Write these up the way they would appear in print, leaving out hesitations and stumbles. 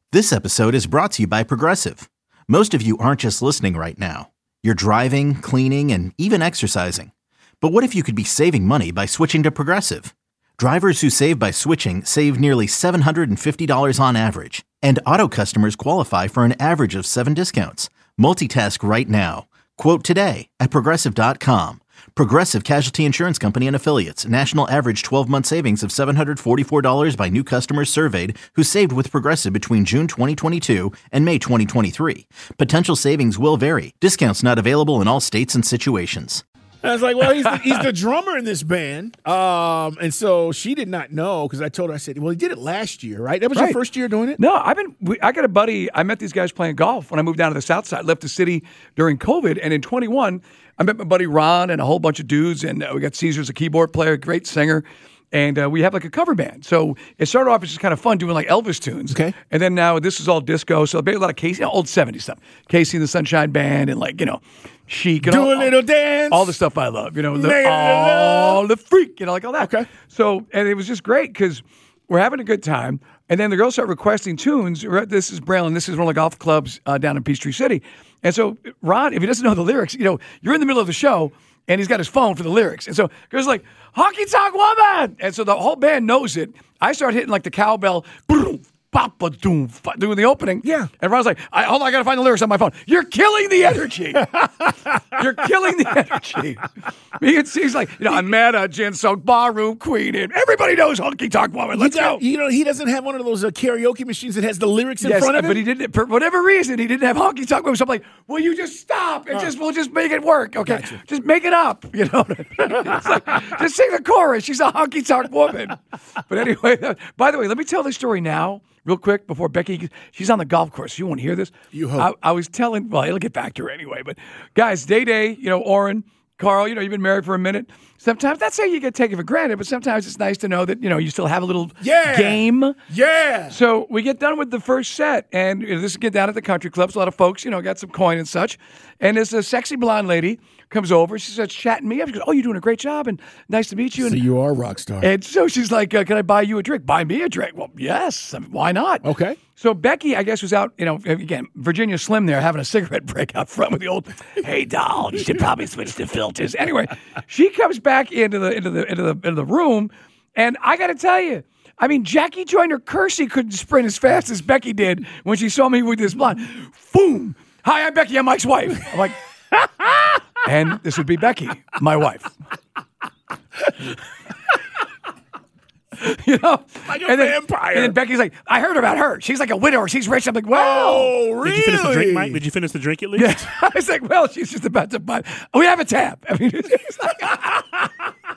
This episode is brought to you by Progressive. Most of you aren't just listening right now. You're driving, cleaning, and even exercising. But what if you could be saving money by switching to Progressive? Drivers who save by switching save nearly $750 on average. And auto customers qualify for an average of 7 discounts. Multitask right now. Quote today at Progressive.com. Progressive Casualty Insurance Company and Affiliates. National average 12-month savings of $744 by new customers surveyed who saved with Progressive between June 2022 and May 2023. Potential savings will vary. Discounts not available in all states and situations. I was like, well, he's the drummer in this band. And so she did not know because I told her, I said, well, he did it last year, right? That was your first year doing it? No, I got a buddy. I met these guys playing golf when I moved down to the South Side, left the city during COVID. And in 21, I met my buddy Ron and a whole bunch of dudes. And we got Caesar's a keyboard player, great singer. And we have like a cover band. So it started off as just kind of fun doing like Elvis tunes. Okay. And then now this is all disco. So a lot of Casey, old 70s stuff. Casey and the Sunshine Band and Chic and Do a little dance. All the stuff I love, the freak, like all that. Okay. So, and it was just great because we're having a good time. And then the girls start requesting tunes. This is Braylon. This is one of the golf clubs down in Peachtree City. And so Ron, if he doesn't know the lyrics, you're in the middle of the show and he's got his phone for the lyrics. And so it goes like, Honky Tonk Woman. And so the whole band knows it. I start hitting like the cowbell, Papa doom, doing the opening. Yeah. And Ron's like, hold on, I got to find the lyrics on my phone. You're killing the energy. You're killing the energy. He's like, I met a gin-soaked barroom queen, and everybody knows Honky Tonk Woman. Let's go. He doesn't have one of those karaoke machines that has the lyrics in front of him? But he didn't, for whatever reason, he didn't have Honky Tonk Woman. So I'm like, will you just stop and we'll just make it work, okay? Gotcha. Just make it up, It's like, just sing the chorus. She's a Honky Tonk Woman. But anyway, by the way, let me tell this story now. Real quick, before Becky, she's on the golf course. You want to hear this? You hope. I was telling, well, it'll get back to her anyway. But guys, Day, Oren, Carl, you've been married for a minute. Sometimes that's how you get taken for granted, but sometimes it's nice to know that, you still have a little game. Yeah. So we get done with the first set, and this is get down at the country clubs. A lot of folks, got some coin and such. And this a sexy blonde lady comes over. She starts chatting me up. She goes, "Oh, you're doing a great job, and nice to meet you." So and, you are a rock star. And so she's like, "Can I buy you a drink?" "Buy me a drink?" "Well, yes. Why not?" Okay. So Becky, I guess, was out, again, Virginia Slim there having a cigarette break out front with the old, "Hey, doll, you should probably switch to filters." Anyway, she comes back into the room, and I got to tell you, Jackie Joyner Kersey couldn't sprint as fast as Becky did when she saw me with this blonde. Boom! "Hi, I'm Becky. I'm Mike's wife." I'm like, and this would be Becky, my wife. Like a vampire. And then Becky's like, "I heard about her. She's like a widower. She's rich." I'm like, "Well." Oh, really? Did you finish the drink, Mike? Did you finish the drink at least? Yeah. I was like, "Well, she's just about to buy. We have a tab." It's like,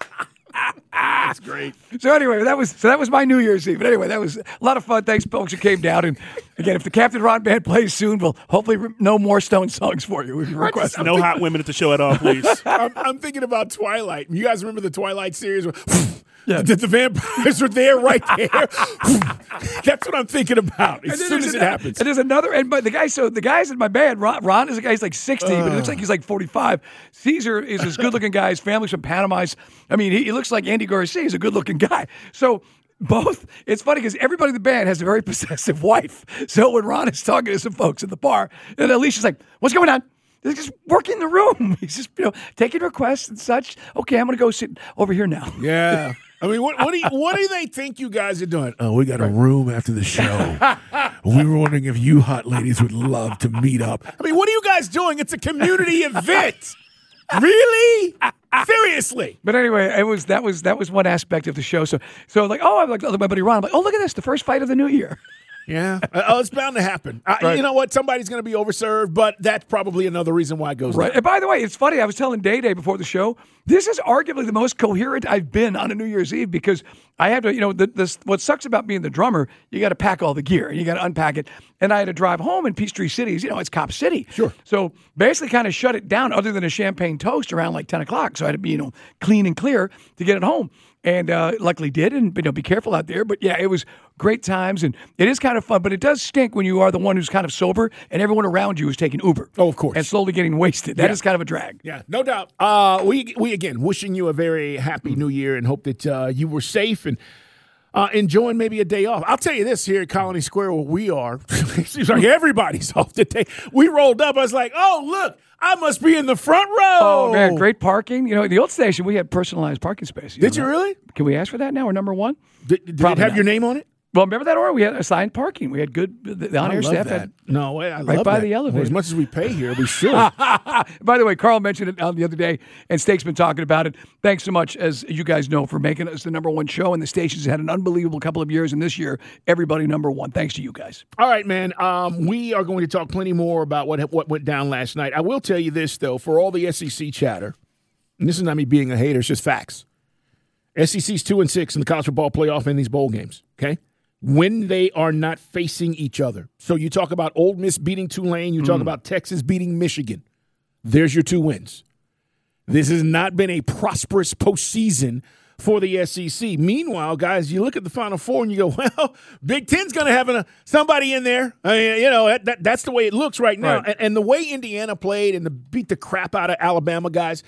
That's great. So anyway, that was my New Year's Eve. But anyway, that was a lot of fun. Thanks, folks, who came down. And again, if the Captain Ron Band plays soon, we'll hopefully no more Stone songs for you. We can request. No hot women at the show at all, please. I'm thinking about Twilight. You guys remember the Twilight series? Yeah. The vampires were there right there. That's what I'm thinking about as soon as it happens. And there's another, but the guys in my band, Ron is a guy, he's like 60, but he looks like he's like 45. Caesar is this good-looking guy. His family's from Panama. He looks like Andy Garcia. He's a good-looking guy. So both, it's funny because everybody in the band has a very possessive wife. So when Ron is talking to some folks at the bar, and Alicia's like, "What's going on?" They're just working the room. He's just, taking requests and such. "Okay, I'm going to go sit over here now." Yeah. What do they think you guys are doing? "Oh, we got a room after the show. We were wondering if you hot ladies would love to meet up." What are you guys doing? It's a community event. Really? Seriously. But anyway, that was one aspect of the show. So like, I'm like, my buddy Ron, I'm like, "Oh, look at this, the first fight of the new year." Yeah. It's bound to happen. Right. You know what? Somebody's going to be overserved, but that's probably another reason why it goes right. down. And by the way, it's funny. I was telling Day before the show, this is arguably the most coherent I've been on a New Year's Eve because I had to, what sucks about being the drummer, you got to pack all the gear and you got to unpack it. And I had to drive home in Peachtree City. It's Cop City. Sure. So basically kind of shut it down other than a champagne toast around like 10 o'clock. So I had to be, clean and clear to get it home. And luckily did, and be careful out there. But yeah, it was great times, and it is kind of fun. But it does stink when you are the one who's kind of sober, and everyone around you is taking Uber. Oh, of course, and slowly getting wasted. That is kind of a drag. Yeah, no doubt. We again wishing you a very happy New Year, and hope that you were safe. And enjoying maybe a day off. I'll tell you this, here at Colony Square where we are, it seems like everybody's off today. We rolled up. I was like, oh, look, I must be in the front row. Oh, man, great parking. You know, at the old station, we had personalized parking space. Did you really? Can we ask for that now? We're number one? Did it have your name on it? Well, remember that, or we had assigned parking. We had good, the on-air staff had I right love by that. the elevator. Well, as much as we pay here, we should. By the way, Carl mentioned it the other day, and Steak's been talking about it. Thanks so much, as you guys know, for making us the number one show, and the station's had an unbelievable couple of years, and this year, everybody number one. Thanks to you guys. All right, man. We are going to talk plenty more about what went down last night. I will tell you this, though, for all the SEC chatter, and this is not me being a hater, it's just facts. SEC's 2-6 in the college football playoff in these bowl games, okay? When they are not facing each other. So you talk about Ole Miss beating Tulane, you talk about Texas beating Michigan. There's your 2 wins. This has not been a prosperous postseason for the SEC. Meanwhile, guys, you look at the Final Four and you go, well, Big Ten's going to have somebody in there. I mean, you know, that's the way it looks right now. Right. And the way Indiana played and beat the crap out of Alabama, guys.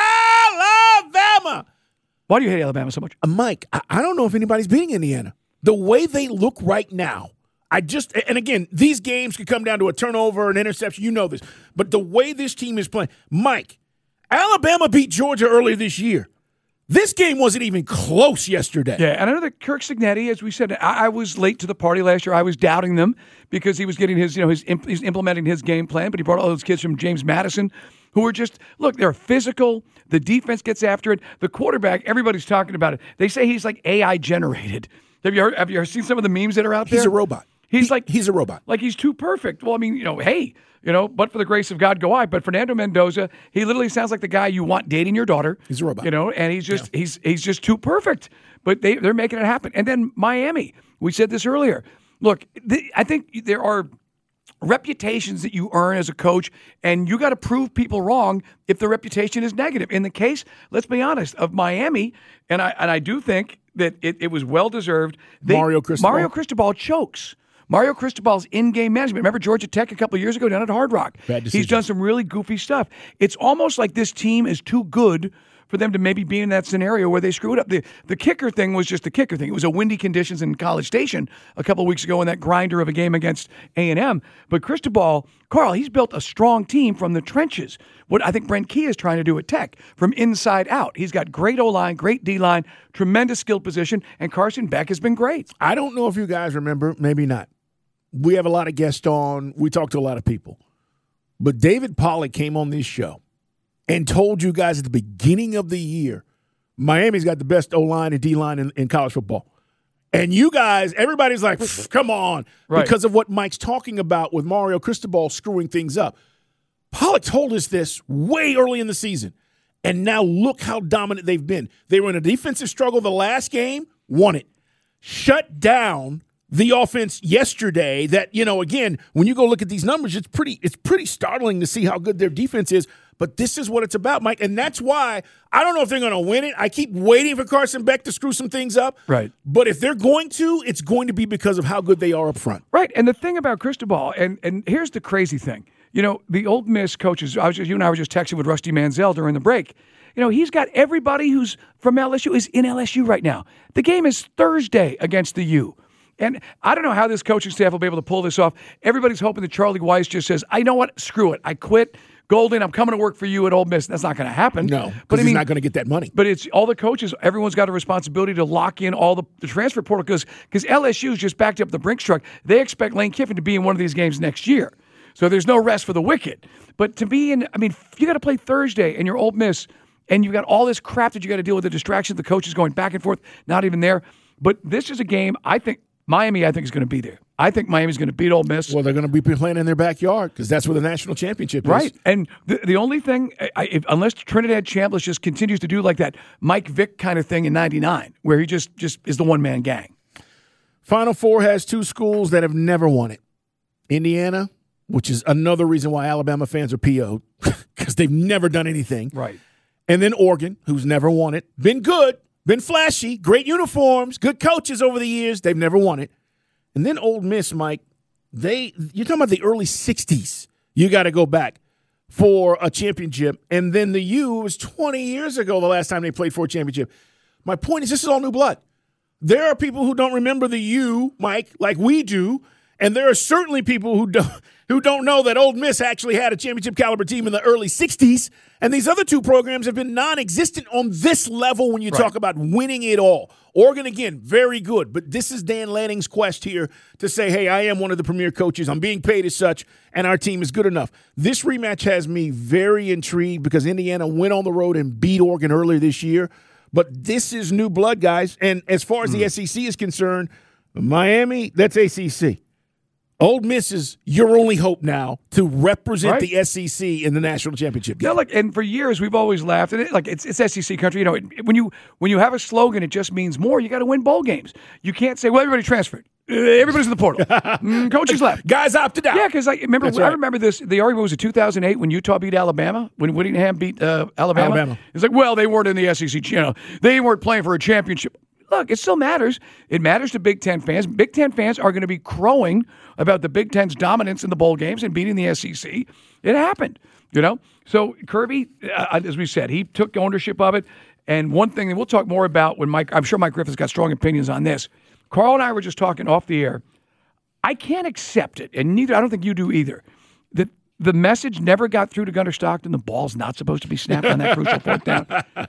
Alabama! Why do you hate Alabama so much? Mike, I don't know if anybody's beating Indiana. The way they look right now, and again, these games could come down to a turnover, an interception, you know this. But the way this team is playing, Mike, Alabama beat Georgia earlier this year. This game wasn't even close yesterday. Yeah, and I know that Kirk Cignetti, as we said, I was late to the party last year. I was doubting them because he was getting he's implementing his game plan, but he brought all those kids from James Madison who are just, look, they're physical. The defense gets after it. The quarterback, everybody's talking about it. They say he's like AI generated. Have you ever seen some of the memes that are out there? He's a robot. He's a robot. Like he's too perfect. Well, I mean, but for the grace of God go I. But Fernando Mendoza, he literally sounds like the guy you want dating your daughter. He's a robot. And he's just he's just too perfect. But they're making it happen. And then Miami, we said this earlier. Look, I think there are reputations that you earn as a coach, and you got to prove people wrong if the reputation is negative. In the case, let's be honest, of Miami, and I do think that it was well-deserved. Mario Cristobal chokes. Mario Cristobal's in-game management. Remember Georgia Tech a couple of years ago down at Hard Rock? Bad decision. He's done some really goofy stuff. It's almost like this team is too good for them to maybe be in that scenario where they screw it up. The kicker thing was just the kicker thing. It was a windy conditions in College Station a couple of weeks ago in that grinder of a game against A&M. But Cristobal, Carl, he's built a strong team from the trenches. What I think Brent Key is trying to do at Tech, from inside out. He's got great O-line, great D-line, tremendous skill position, and Carson Beck has been great. I don't know if you guys remember, maybe not. We have a lot of guests on. We talk to a lot of people. But David Pollack came on this show and told you guys at the beginning of the year, Miami's got the best O-line and D-line in college football. And you guys, everybody's like, come on, right, because of what Mike's talking about with Mario Cristobal screwing things up. Pollack told us this way early in the season. And now look how dominant they've been. They were in a defensive struggle the last game, won it. Shut down the offense yesterday that, again, when you go look at these numbers, it's pretty startling to see how good their defense is. But this is what it's about, Mike. And that's why I don't know if they're going to win it. I keep waiting for Carson Beck to screw some things up. Right. But if they're going to, it's going to be because of how good they are up front. Right. And the thing about Cristobal, and here's the crazy thing. The Ole Miss coaches, you and I were just texting with Rusty Manziel during the break. He's got everybody who's from LSU is in LSU right now. The game is Thursday against the U. And I don't know how this coaching staff will be able to pull this off. Everybody's hoping that Charlie Weiss just says, I know what, screw it. I quit. Golden, I'm coming to work for you at Ole Miss. That's not going to happen. No, because he's not going to get that money. But it's all the coaches. Everyone's got a responsibility to lock in all the transfer portal because LSU's just backed up the Brinks truck. They expect Lane Kiffin to be in one of these games next year. So there's no rest for the wicked. But to be in, you got to play Thursday and you're Ole Miss and you've got all this crap that you got to deal with, the distraction, the coaches going back and forth, not even there. But this is a game, Miami is going to be there. I think Miami's going to beat Ole Miss. Well, they're going to be playing in their backyard because that's where the national championship is. Right. And the only thing, unless Trinidad Chambliss just continues to do like that Mike Vick kind of thing in 99, where he just is the one-man gang. Final Four has 2 schools that have never won it. Indiana, which is another reason why Alabama fans are PO'd, because they've never done anything. Right. And then Oregon, who's never won it. Been good, been flashy, great uniforms, good coaches over the years. They've never won it. And then Ole Miss, Mike, you're talking about the early 60s. You got to go back for a championship. And then the U was 20 years ago the last time they played for a championship. My point is this is all new blood. There are people who don't remember the U, Mike, like we do, and there are certainly people who don't know that Ole Miss actually had a championship caliber team in the early 60s, and these other two programs have been non-existent on this level when you talk about winning it all. Oregon, again, very good, but this is Dan Lanning's quest here to say, hey, I am one of the premier coaches. I'm being paid as such, and our team is good enough. This rematch has me very intrigued because Indiana went on the road and beat Oregon earlier this year, but this is new blood, guys, and as far as the SEC is concerned, Miami, that's ACC. Ole Miss is your only hope now to represent the SEC in the national championship game. Yeah, and for years we've always laughed at it. Like it's SEC country. You know, when you have a slogan, it just means more. You got to win bowl games. You can't say, well, everybody transferred. Everybody's in the portal. Coaches left. Guys opted out. Yeah, because I remember this. The argument was in 2008 when Utah beat Alabama, when Whittingham beat Alabama. It's like, well, they weren't in the SEC. You know, they weren't playing for a championship. Look, it still matters. It matters to Big Ten fans. Big Ten fans are going to be crowing about the Big Ten's dominance in the bowl games and beating the SEC. It happened, you know? So Kirby, as we said, he took ownership of it. And one thing that we'll talk more about when I'm sure Mike Griffin's got strong opinions on this. Carl and I were just talking off the air. I can't accept it, and I don't think you do either, that the message never got through to Gunnar Stockton. The ball's not supposed to be snapped on that crucial fourth down.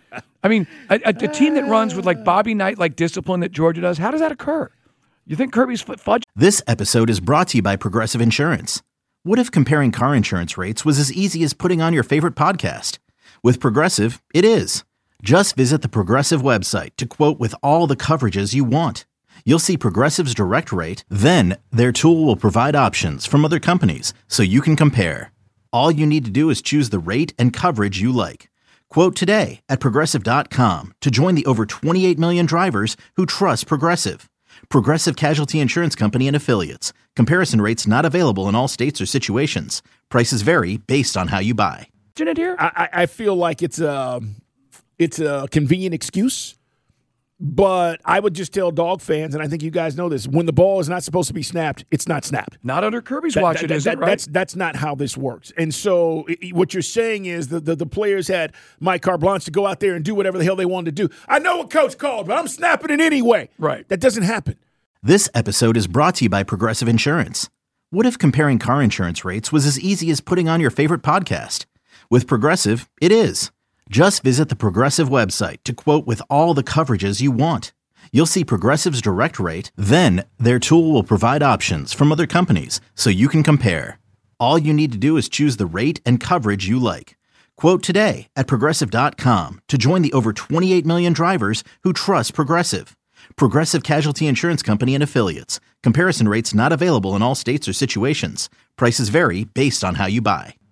I mean, a team that runs with like Bobby Knight, like discipline that Georgia does, how does that occur? You think Kirby's fudge? This episode is brought to you by Progressive Insurance. What if comparing car insurance rates was as easy as putting on your favorite podcast? With Progressive, it is. Just visit the Progressive website to quote with all the coverages you want. You'll see Progressive's direct rate, then their tool will provide options from other companies so you can compare. All you need to do is choose the rate and coverage you like. Quote today at Progressive.com to join the over 28 million drivers who trust Progressive. Progressive Casualty Insurance Company and Affiliates. Comparison rates not available in all states or situations. Prices vary based on how you buy. Isn't it here? I feel like it's a convenient excuse. But I would just tell dog fans, and I think you guys know this, when the ball is not supposed to be snapped, it's not snapped. Not under Kirby's watch, is it, right? That's not how this works. And so what you're saying is the players had Mike Carte Blanche to go out there and do whatever the hell they wanted to do. I know what coach called, but I'm snapping it anyway. Right. That doesn't happen. This episode is brought to you by Progressive Insurance. What if comparing car insurance rates was as easy as putting on your favorite podcast? With Progressive, it is. Just visit the Progressive website to quote with all the coverages you want. You'll see Progressive's direct rate, then their tool will provide options from other companies so you can compare. All you need to do is choose the rate and coverage you like. Quote today at Progressive.com to join the over 28 million drivers who trust Progressive. Progressive Casualty Insurance Company and Affiliates. Comparison rates not available in all states or situations. Prices vary based on how you buy.